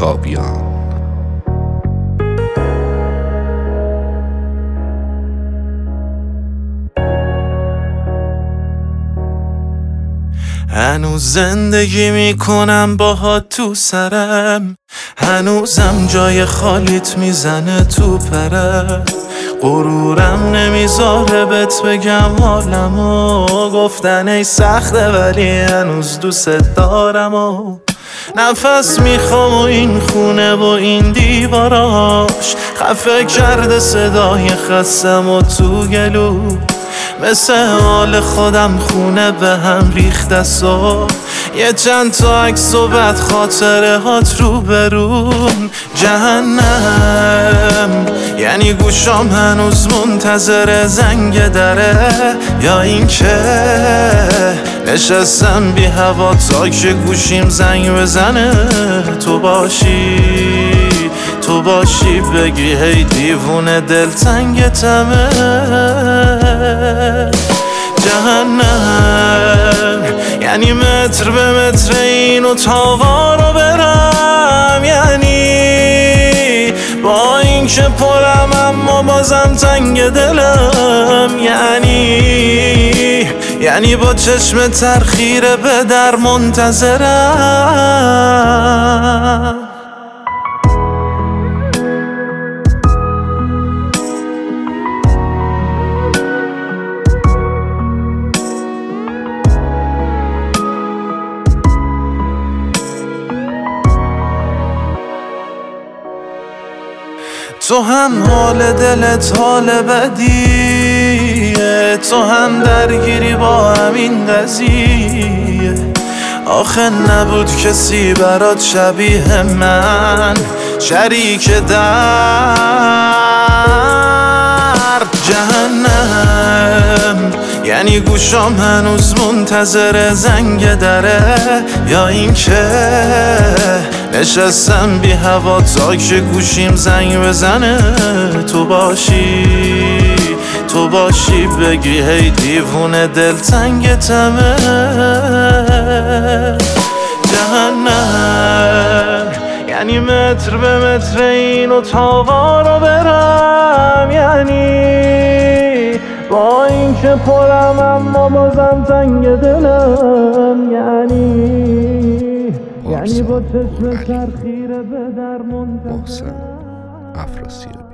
کابیان. هنوز زندگی میکنم باهات تو سرم، هنوزم جای خالیت میزنه تو پرم. غرورم نمیذاره بهت بگم حالمو، گفتن ای سخته ولی هنوز دوست دارم و نفس میخوام و این خونه و این دیواراش خفه کرده صدای خستم و تو گلو مثل حال خودم خونه به هم ریخته و یه چند تا عکس و بعد خاطره هات رو برون جهنم. یعنی گوشام هنوز منتظر زنگ دره، یا این که نشستم بی هوا تا که گوشیم زنگ بزنه تو باشی بگی هی دیوونه دلتنگتمه. جهنم یعنی متر به متر این اتاقا رو برم، یعنی با این که پرم اما بازم تنگ دلم، یعنی با چشم ترخیره به در منتظرم. تو هم حال دلت حال بدیه، تو هم درگیری با همین قضیه. آخه نبود کسی برات شبیه من، شریک درد. جهنم یعنی گوشام هنوز منتظر زنگ دره، یا این که نشستم بی هوا تا که گوشیم زنگ بزنه تو باشی بگی هی دیوونه دلتنگتمه. جهنم یعنی متر به متر این اتاقا رو برم، یعنی با این که پرم اما بازم تنگ دلم، یعنی با چشم ترخیره به در منتظرم. محسن افراسیابی.